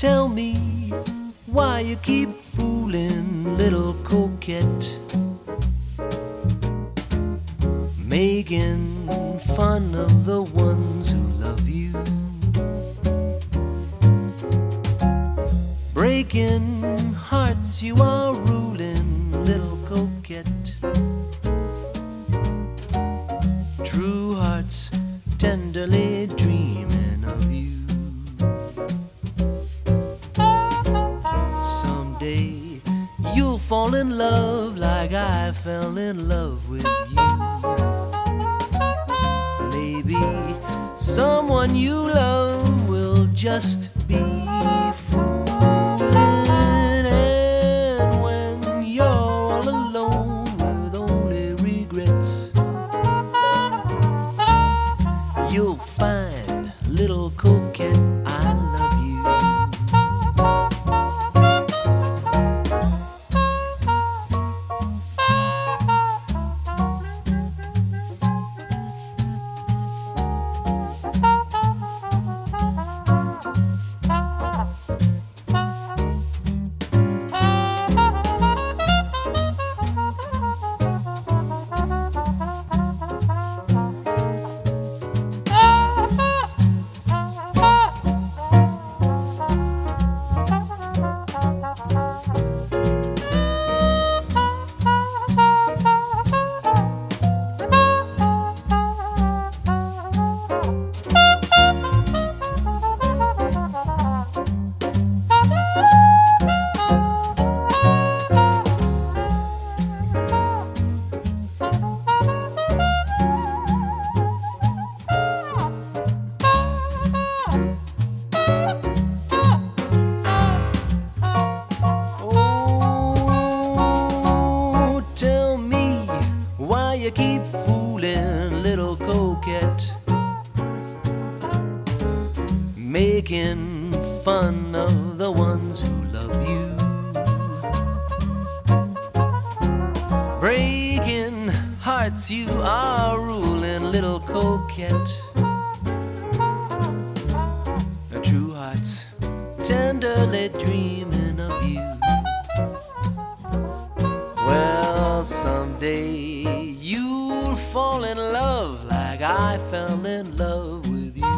Tell me why you keep fooling, little coquette, making fun of the ones who love you, breaking hearts you are ruling, little coquette. True hearts tenderly dreaming of you. Someday you'll fall in love like I fell in love with you. Maybe someone you love will just be fooling. And when you're all alone with only regrets, you'll find, little coquette, I love you. You keep fooling, little coquette, making fun of the ones who love you, breaking hearts you are ruling, little coquette. True hearts tenderly dreaming of you. Well, someday you'll fall in love like I fell in love with you.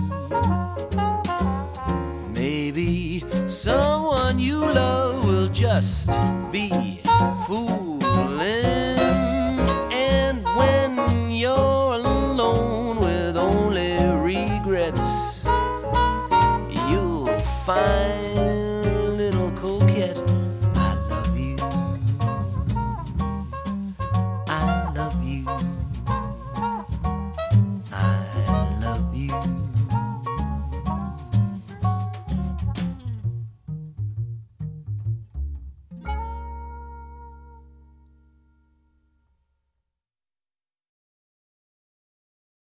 Maybe someone you love will just be fooling. And when you're alone with only regrets, you'll find